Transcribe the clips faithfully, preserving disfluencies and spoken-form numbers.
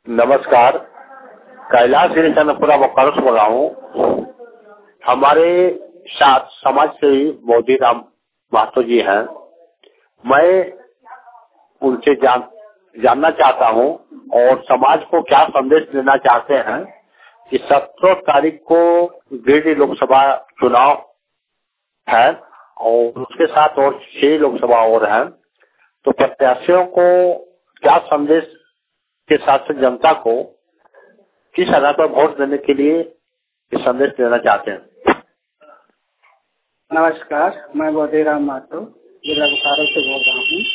नमस्कार, कैलाश गिरी चंद्रपुरा बोकारो से बोल रहा हूँ। हमारे साथ समाज सेवी मोदी राम महतो जी हैं। मैं उनसे जान जानना चाहता हूँ और समाज को क्या संदेश देना चाहते हैं कि सत्रह तारीख को गिरिडीह लोकसभा चुनाव है और उसके साथ और छह लोकसभा और हैं, तो प्रत्याशियों को क्या संदेश के साथ जनता को किस आधार पर वोट देने के लिए संदेश देना चाहते हैं? नमस्कार, मैं मोदी राम महतो जिला बोकारो से बोल रहा हूँ।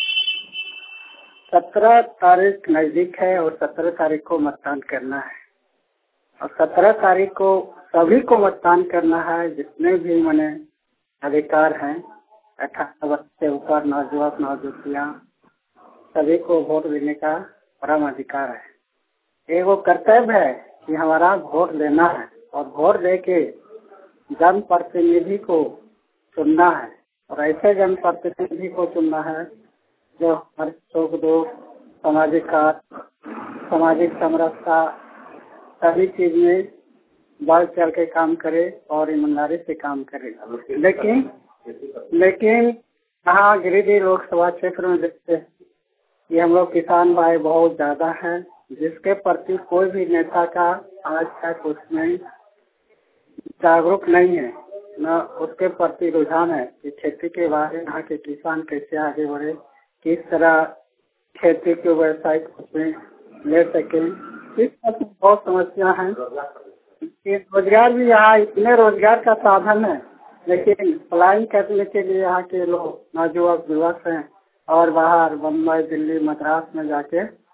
सत्रह तारीख नजदीक है और सत्रह तारीख को मतदान करना है और सत्रह तारीख को सभी को मतदान करना है, जितने भी मने अधिकार हैं, अठारह वर्ष से ऊपर नौजवान नौजवानियाँ सभी को वोट देने का परम अधिकार है। ये वो कर्तव्य है कि हमारा वोट देना है और वोट दे के जन प्रतिनिधि को चुनना है और ऐसे जन प्रतिनिधि को चुनना है जो हमारे सुख दुख, सामाजिक कार्य, सामाजिक समरसता सभी चीज में बढ़ चढ़ के काम करे और ईमानदारी से काम करे। लेकिन लेकिन यहाँ गिरिडीह लोकसभा क्षेत्र में देखते हैं कि हम लोग किसान भाई बहुत ज्यादा हैं, जिसके प्रति कोई भी नेता का आज तक उसमें जागरूक नहीं है, न उसके प्रति रुझान है कि खेती के बारे में यहाँ के किसान कैसे आगे बढ़े, किस तरह खेती के व्यवसाय उसमें ले सके। इस पर बहुत समस्या है कि रोजगार भी यहाँ इतने रोजगार का साधन है, लेकिन पलायन करने के लिए यहाँ के लोग नौजवान युवक हैं और बाहर बम्बई, दिल्ली, मद्रास में जाके